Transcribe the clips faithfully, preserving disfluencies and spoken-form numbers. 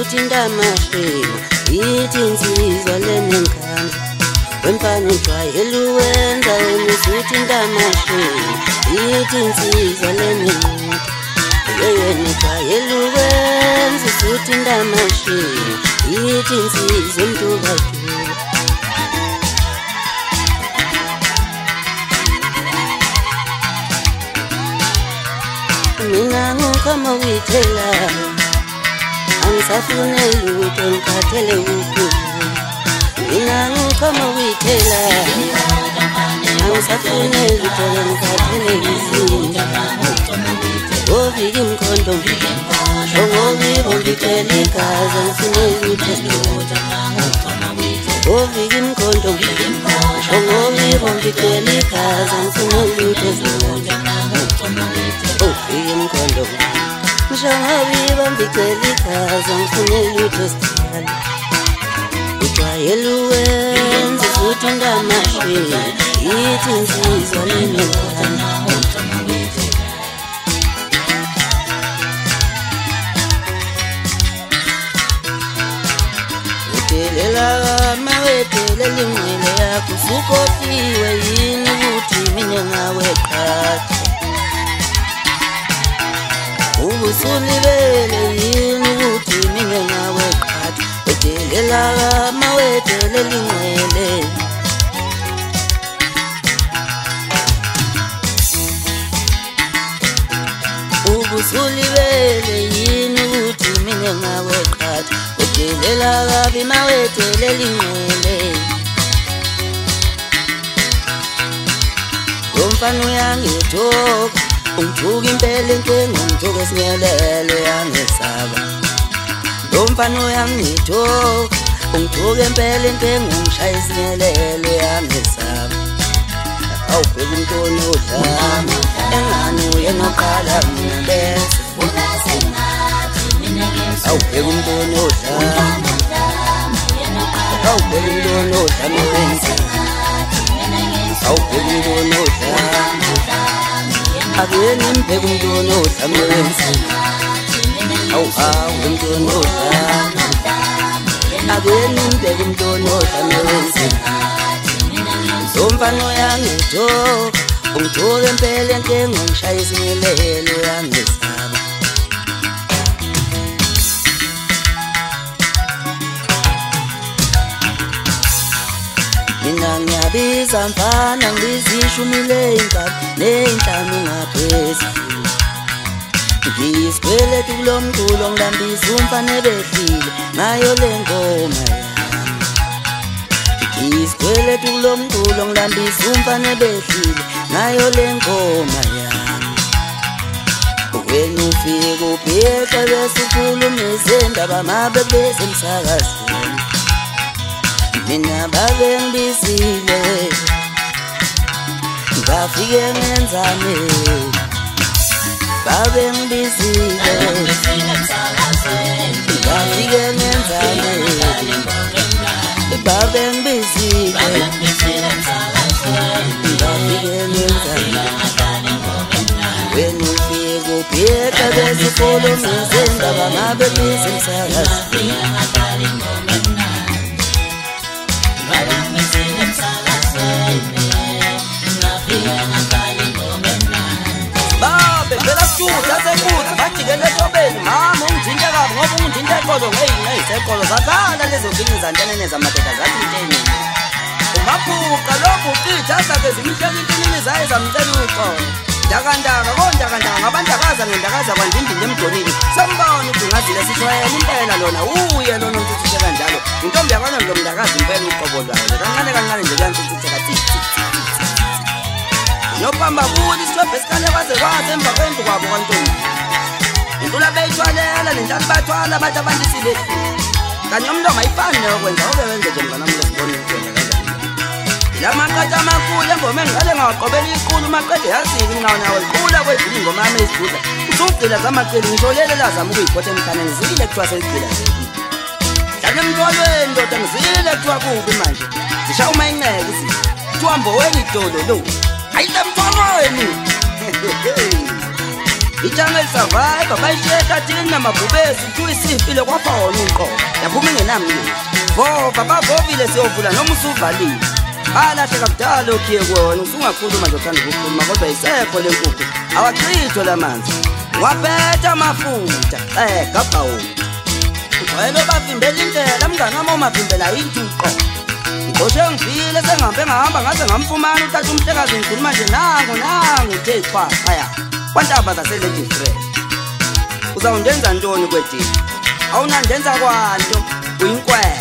ngisuthi ndamashima ithi insizwa lenenkandla wemfana ujwayele uwenza wena ngisuthi ndamashima ithi insizwa lenenkandla yena ujwayele uwenza ngisuthi ndamashima ithi insizwa emdubadula mina ngukama withela angisafune lutho ngikhathele ukukhuluma mina ngukama withela angisafune lutho ngikhathele izinto oviki mkhondo shongobi bombithele igazi angisine lutho oviki mkhondo shongobi bombithele igazi angisine lutho oviki mkhondo Mshangabi bambicela igazi angifune lutho sithanda ujwayele uwenza futhi ndamashila ithi insizwa lenenkandla udelela mawedelela ingqele yakho sukofiwe yini ukuthi mina ngaweqatha ubusulibele yini ukuthi mina ngaweqatha wedelela mawedelela ingqele ubusulibele yini ukuthi mina ngaweqatha wedelela kabi mawedelela ingqele umfana uyangithoka ungithuka impela inkinga ungithuka esinyelelo yangesaba lo mfana uyangithoka ungithuka impela inkinga ungishaya isinyelelo yangesaba awubheka umntwana odlama engani uye noqala mina bese awubheka umntwana odlama awubheka umntwana odlama wenza awubheka umntwana odlama Ageni mbegu mdono odlamewenzi Awu hawu mdono odlame Ageni mbegu mdono odlamewenzi Zomfano yangithoka ungithoka empela nkengo ngishaya isinyelelo yangesaba Mina ngiyabiza mfana ngizishumile inkabi ney'nhlanu ngaphezulu ngiyisikweletu kulo mculo ngilambisa umfana ebehlile ngayo le ngoma yami ngiyisikweletu kulo mculo ngilambisa umfana ebehlile ngayo le ngoma yami wena ufike ubhekhe bese ukhuluma izindaba mabe besemsakazweni mina babe ngibizile ngafike ngenzane babe ngibizile ngafike ngenzane babe ngibizile ngafike ngenzane wena ufike ubhekhe bese ukhuluma izindaba mabe besemsakazweni Babe phela suka sekuthi bajikele tobeni mama ungithinta kabi ngoba ungithinta eqolo hey ngiseqolo zakhala lezo zinto zantenene zamadoda zathi inteni umaphuka lokhu uqitha sakhe zimhleka intinini zaye zamcela uqolo ndakandaka kondakandaka ngabandakaza ngendakaza kwandindini emdonini sambona udungazile sishwayela impela lona uye lona umthuthise kanjalo intombi yakona lo mndakazi impela uqobo lwayo kancane kancane nje kuyantshuthitheka thithi Nopamba kuli isitobhe esikale kwaze kwaze emva kwendlu kwabo kwantombi intula beyithwalela nenhlali bathwala abantu abandisile kanye umntombi ayifani neyokwenza ube wenze nje mnganami lesibona ukwenza kanjani la maqatha amakhulu engoma engqale ngawaqobela iqulu maqede yazika inqawo nawo iqula kwedlula ingoma yami ezigudla usugcila zamaqeli ngisholelela zama ukuyiphotha emkhaneni zile kuthiwa sezigcila zekile dlala emntolweni ndoda ngizile kuthiwa kubi manje zishaya uma inceke izinto kuthiwa mboweni idolo lo ayile mntolweni Ijungle Survivor bayisheka thina namabhubesi kuthiwa isifile kwafa wona uqobo yaphuma engenamnye vova bavovile siyovula noma usuvalile balahleka kudala okhiye kuwona usungakhuluma nje uthanda ukukhuluma kodwa isekho lenkukhu awachithwe lamanzi waphetha amafutha eh gabawo wena bavimbela indlela mngani wami umavimbela intuqo ngoshe ngivile sengihambe ngahamba ngaze ngamfumana uthatha umhlekazi ngikhuluma nje nango nango uthe cha phaya kwantaba zaselady friend uzawundenza ntoni kwedini awunandenza kwanto uyinkwele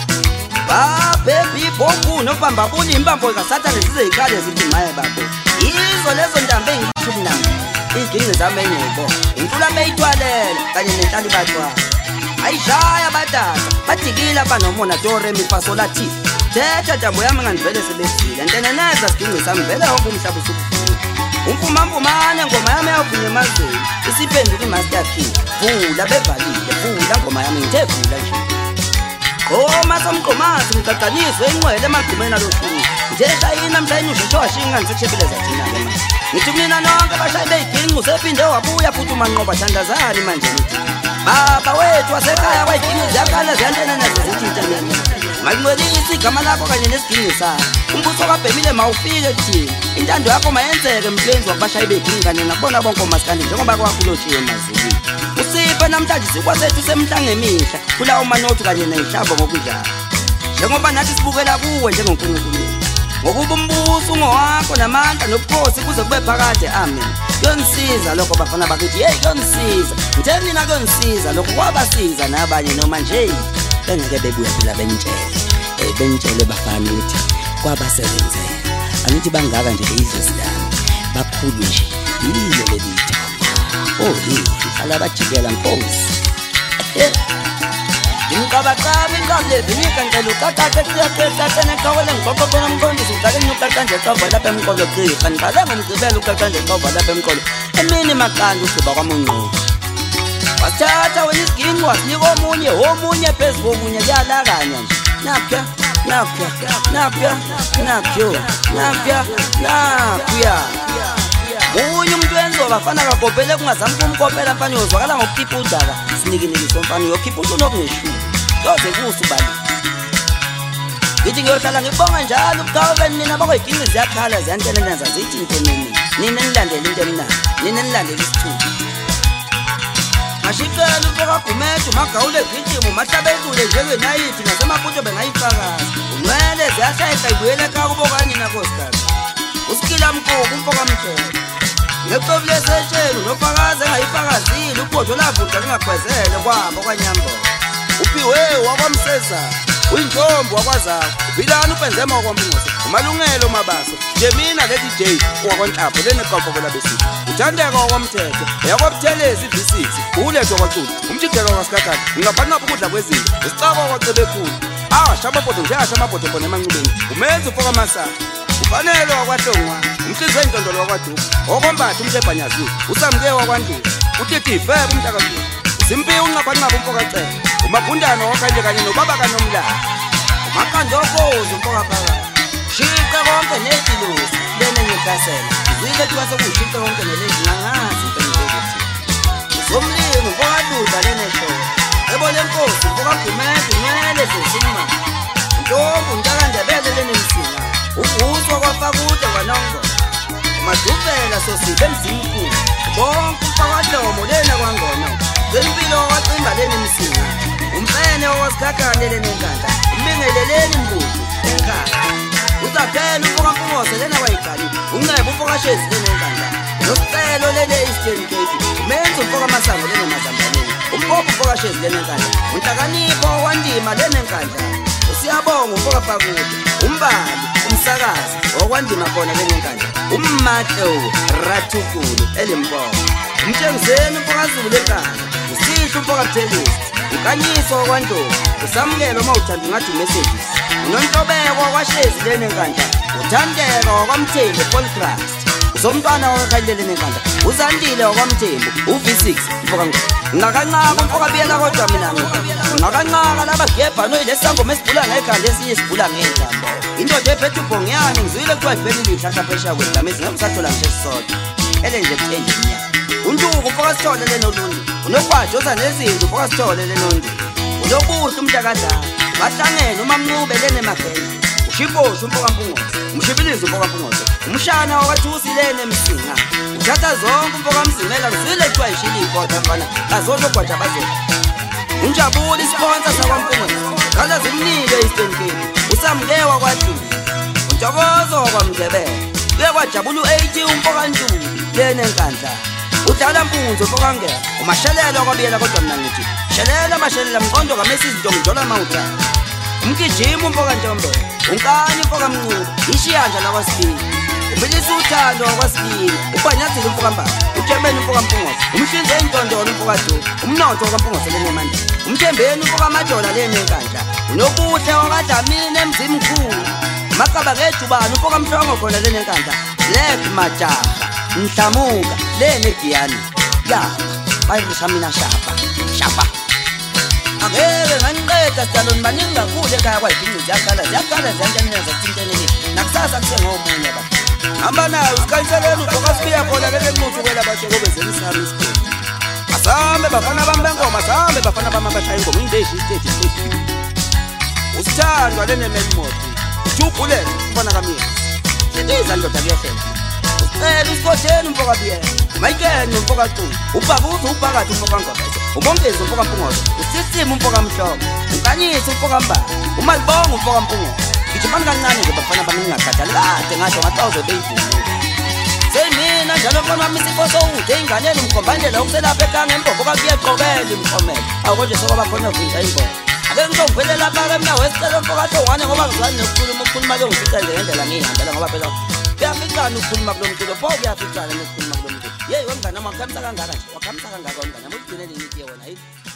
ba baby bobu nobamba buni imbambo zasathane sizeyiqale zithi maye babo izo lezo ntambe engishumi nami izinto zami enyebo intula beyithwalela kanye nenhlali bathwa ayishaya batata bathikila banomona dore mifasola thi thetha tambo yami ngandivele sebesile ntene neza sidingo sami vele wonke umhlaba usukufuna umfumamfumane ngoma yami yavunya emazweni isiphenduka imaster key vula bevalile vula ngoma yami ngithe vula nje Oma somqomathi ngicaqaniswe inqwele emagqumeni aloshini njesha yini mhlanje usho washinga ngisechebeleza thina ke manje ngithi mina nonke abashayi beyiginqu sephinde wabuya futhi umanqoba thandazani manje nithi baba wethu wasekhaya kwayiginqu ziyakhala ziyantena nazo zithintene makunwelisi igama lakho kanye nesiginqu sakho umbuso kabhemile mawufike kuthini intando yakho mayenzeke mhlenzi wabashayi beyiginqu kanye nakubona bonke omasikandi njengoba kwakulotshiwe emazulwini usiphe namhlanje sikwasethu semhlange emihla kulawo manothi kanye neyihlabo ngokunjalo njengoba nathi sibukela kuwe njengonkulunkulu ngokuba umbuso ungowakho namandla nobukhosi kuze kube phakade amen kuyonisiza lokho bafana bakithi hey kuyonisiza ngithe mina kuyonisiza lokho kwabasiza nabanye noma nje bengeke bebuya phela bentshele eh bentshele bafana ukuthi kwabasebenzela angithi bangaka nje izwe sidami bakhulu nje yilo lelitha oh yini alabajikela nkosi ngicabaqaba inqamle zinika ngicela uqaqaqe kuyaqeqaqe neqawele ngiqoqo khona umqondisi ngicela ngiqaqe nje qova lapha emqolo qhiqa ngicela ngimgcibela uqaqe nje qova lapha emqolo emini maqanda usuba kwamunqo wathatha wena isiginqo wasinika omunye omunye phezulu komunye kuyalakanya nje napha napha napha napha napha napha Munye umuntu wenzo bafana kakopele kungazami kumkopela mfana yozwakala ngokukhipha udaka sinikiniki mfana yokhipha umuntu nokuneshu yoze kusubali Ngithi ngiyohlala ngibonga njalo ubukhawe nina bakweyiginqi ziyakhala ziyantelela zazithi into nini nina nilandele into emnandi nina nilandele isithunzi Mashikela ubeka gumethu magawule gijimo mahlabekule njengenayithi nasemaphuto bengayifakaza unwele ziyashayisa ibuyele ekhaya kubokanye nakhosikazi usikila mkoko umfoka mhlelo Ngecobule seshelu nofakaze engayifakazile ubhodlo lavuda lingagwezele kwabo kwanyambo Uphiwe wakwamsesa uyintombi wakwazakho uphilana ubenzema wakwamnqoso umalungelo mabaso nje mina lady J wakwanhlapho leneqoqo labesizwe uthandeka wakwamthetho yakwabuthelezi ivisisi uletho kwacula umjikelo kwasikakade ngingaphanqapha ukudla kwezinto isicaba kwacebekulu ah shamabhodlo nje ashamabhodlo khona emancubeni umenza ufoka masaka ufanele wakwahlongwa umhliziyo intondolo wakwaduka okombatha umhlebhanyaziwe usamke wakwandulo utithi ifebe umhlakaziwe simpiwe unqaphanqapha umfokacela umabhundana wakanje kanye nobaba kanomlalo umakandokhozi umfoka phakathi shiqa konke netilusi lene ngikasela zile thiwa sokushiqa konke nelezi ngangazi into ngizokuthi somlimi umfokaduba lene hlobo ebole nkosi umfokagumede ngele zesimama ntombi untakandebele lene msina Ubuzwa kwafakude kwanongo Maduvela sosibe emzimkhulu Bonke umfakadlomo lena kwangono Zempilo wacimba lena msinga Umfene wasikakane lena enkanda Umbingeleleni mbudu enkanda Uzaphela umfokampungoze lena wayiqali Ungcebo umfokashezi lena enkanda Nosicelo lena Eastern Cape Menza umfokamasango lena mazambaleni Umpopo umfokashezi lena enkanda Unhlakanipho wandima lena enkanda Usiyabonga umfokafakude Umbali umsakazi okwandima khona lenkandla ummatho rathukulu elimpopo umtshengiseni umfokazulu lenkandla usihle umfokathelisi ukanyiso kwantombi usamukelo uma uthanda ngathi messages unontobeko kwashezi lenkandla uthandeka kwamthembu contrast usomntwana wakhalele lenkandla uzandile kwamthembu uV six mfokangqo ngakancaka umfokabiyela kodwa mina ngakancaka labagebha noyilesangoma esibhula ngekhanda esiye sibhula ngentambo Indoda ephethe ubhongiyane ngizwile kuthiwa ivele ilihla phesheya kwedlama ezingamsathola nje sisodwa ele nje kuthenge iminyaka untuku mfoka Sithole lenolundi unokwaje oza nezinto mfoka Sithole lenondi unobuhle umntakadala bahlangene uMamncube lene magele ushibosho mfoka Mpungose umshibilizi mfoka Mpungose umshana wakathusi lene Msinga uthatha zonke mfoka Mzimela kusile kuthiwa ishili ikota mfana azozogwaja bazela unjabula isponsor sakwaMpungose kala zimnike iStenkeni usamkewa kwaDluli untokozo kwaMndebele kuye kwajabula u-eighty umfoka Ntuli lene Nkandla udlala Mpunzo mfoka Ngela umashelela kwabiyela kodwa mina ngithi shelela mashelela mqondo kaMessi Ndongijola mawuta umgijima umfoka Ntombela unkani mfoka Mncube ishiyanja lakwaSibili umbilisa uthando kwaSibili ubhanyazile umfoka Mbaba uThembeni umfoka Mpungose umhlinze intondolo umfoka Dube umnotho kaMpungose lenemandla umthembeni umfoka Majola lene Nkandla unobuhle wakadamini emzimkhulu makaba kejubani umfoka Mhlongo khona lene Nkandla lek majaha Mhlamuka lene Giyani ya bayisha mina shapa shapa akebe nganiqeda Staloni baningi kakhulu ekhaya kwayidinga ziyakhala ziyakhala ziyantshanela zathintene nakusasa kusengomunye ba hamba nayo usikaliseleni ubhoka sibiya khona lele nquthu kwela basho kobe zelisami isikole asambe bafana bami bengoma asambe bafana bami abashaya ingoma indeshi stage stage usithandwa lene Melmoti ujubulele ubona kamina sediza ndoda kuyehlela usicela usikhotheni umfoka Biyela mayikene umfoka Culu ubhabuza ubhakathi umfoka Ngobese ubongezi umfoka Mpungose usisima umfoka Mhlongo unkanyisa umfoka Mbaba umalibonga umfoka Mpungose ngijimani kancane nje bafana bami ngingakhathali kade ngasho ngatawuze beyivume semina njalo mfana wami isifo sowude inganele umkhombandlela ukuselapha ekhanga embombo kakuyeqobela imkhomela awukonje sokwaba khona vinja imbobo ake ngizongiphelela lapha-ke mina wesicelo mfoka Hlongwane ngoba ngizani nokukhuluma ukukhuluma ke ngifica nje ngendlela ngiyihambela ngoba phela kuyaficana ukukhuluma kulo mculo pho kuyaficana nokukhuluma kulo mculo yeyi wemngane wami wakhamisa kangaka nje wakhamisa kangaka wemngane wami uyigcinele imithi yewona